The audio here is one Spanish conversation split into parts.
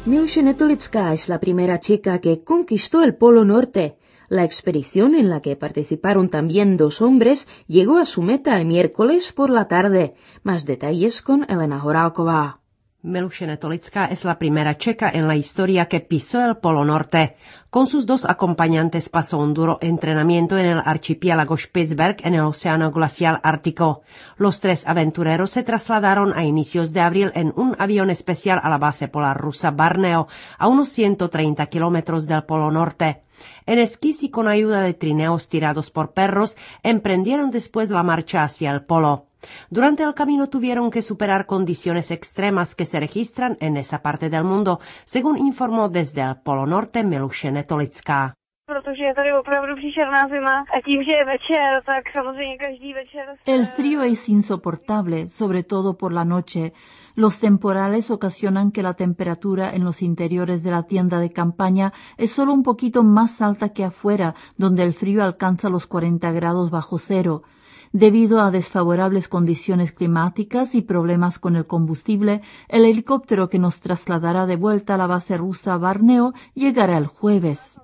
Miluše Netolická es la primera chica que conquistó el Polo Norte. La expedición, en la que participaron también 2 hombres, llegó a su meta el miércoles por la tarde. Más detalles con Elena Horálková. Miluše Netolická es la primera checa en la historia que pisó el Polo Norte. Con sus 2 acompañantes pasó un duro entrenamiento en el archipiélago Spitzberg en el océano glacial ártico. Los 3 aventureros se trasladaron a inicios de abril en un avión especial a la base polar rusa Barneo, a unos 130 kilómetros del Polo Norte. En esquís y con ayuda de trineos tirados por perros, emprendieron después la marcha hacia el polo. Durante el camino tuvieron que superar condiciones extremas que se registran en esa parte del mundo, según informó desde el Polo Norte Miluše Netolická. El frío es insoportable, sobre todo por la noche. Los temporales ocasionan que la temperatura en los interiores de la tienda de campaña es solo un poquito más alta que afuera, donde el frío alcanza los 40 grados bajo cero. Debido a desfavorables condiciones climáticas y problemas con el combustible, el helicóptero que nos trasladará de vuelta a la base rusa Barneo llegará el jueves.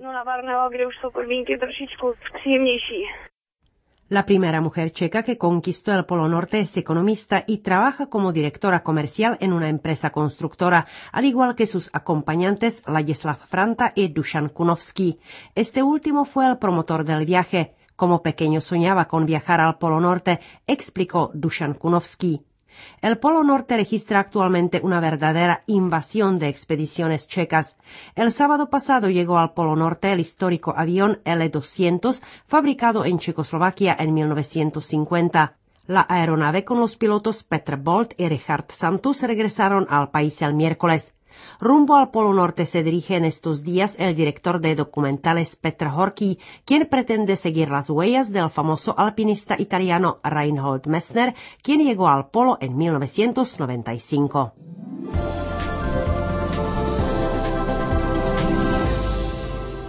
La primera mujer checa que conquistó el Polo Norte es economista y trabaja como directora comercial en una empresa constructora, al igual que sus acompañantes Ladislav Franta y Dušan Kunovský. Este último fue el promotor del viaje. Como pequeño soñaba con viajar al Polo Norte, explicó Dušan Kunovský. El Polo Norte registra actualmente una verdadera invasión de expediciones checas. El sábado pasado llegó al Polo Norte el histórico avión L-200, fabricado en Checoslovaquia en 1950. La aeronave con los pilotos Petr Bolt y Richard Santus regresaron al país el miércoles. Rumbo al Polo Norte se dirige en estos días el director de documentales Petr Horký, quien pretende seguir las huellas del famoso alpinista italiano Reinhold Messner, quien llegó al Polo en 1995.